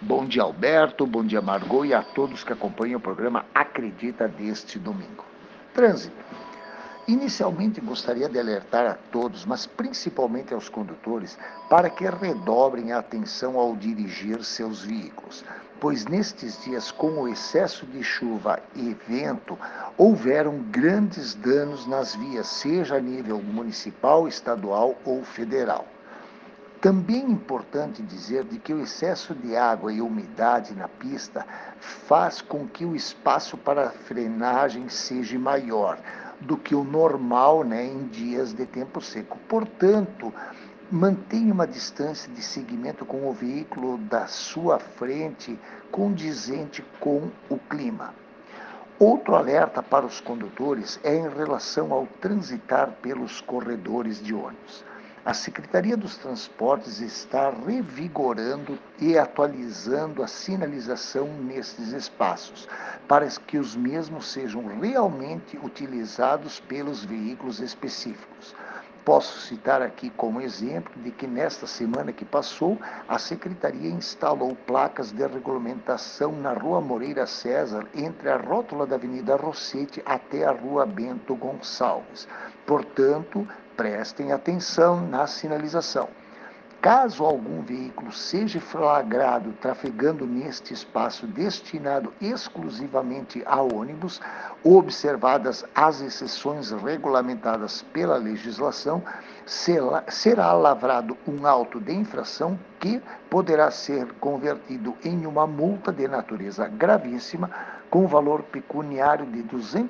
Bom dia, Alberto, bom dia, Margot, e a todos que acompanham o programa Acredita deste domingo. Trânsito. Inicialmente gostaria de alertar a todos, mas principalmente aos condutores, para que redobrem a atenção ao dirigir seus veículos, pois nestes dias, com o excesso de chuva e vento, houveram grandes danos nas vias, seja a nível municipal, estadual ou federal. Também é importante dizer de que o excesso de água e umidade na pista faz com que o espaço para a frenagem seja maior do que o normal, em dias de tempo seco. Portanto, mantenha uma distância de segmento com o veículo da sua frente condizente com o clima. Outro alerta para os condutores é em relação ao transitar pelos corredores de ônibus. A Secretaria dos Transportes está revigorando e atualizando a sinalização nesses espaços, para que os mesmos sejam realmente utilizados pelos veículos específicos. Posso citar aqui como exemplo de que nesta semana que passou, a Secretaria instalou placas de regulamentação na Rua Moreira César, entre a rótula da Avenida Rossetti até a Rua Bento Gonçalves. Portanto, prestem atenção na sinalização. Caso algum veículo seja flagrado trafegando neste espaço destinado exclusivamente a ônibus, observadas as exceções regulamentadas pela legislação, será lavrado um auto de infração que poderá ser convertido em uma multa de natureza gravíssima, com valor pecuniário de R$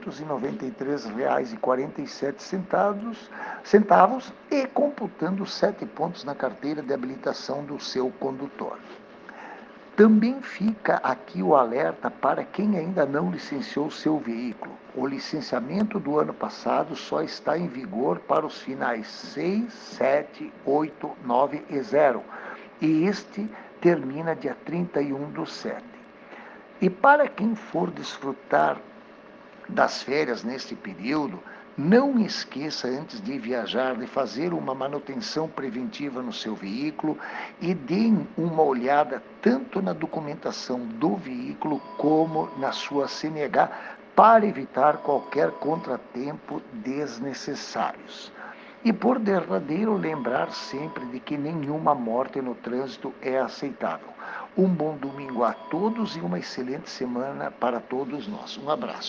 293,47 e computando 7 pontos na carteira de habilitação do seu condutor. Também fica aqui o alerta para quem ainda não licenciou seu veículo. O licenciamento do ano passado só está em vigor para os finais 6, 7, 8, 9 e 0. E este termina dia 31/7. E para quem for desfrutar das férias neste período, não esqueça, antes de viajar, de fazer uma manutenção preventiva no seu veículo e deem uma olhada tanto na documentação do veículo como na sua CNH para evitar qualquer contratempo desnecessários. E por derradeiro, lembrar sempre de que nenhuma morte no trânsito é aceitável. Um bom domingo a todos e uma excelente semana para todos nós. Um abraço.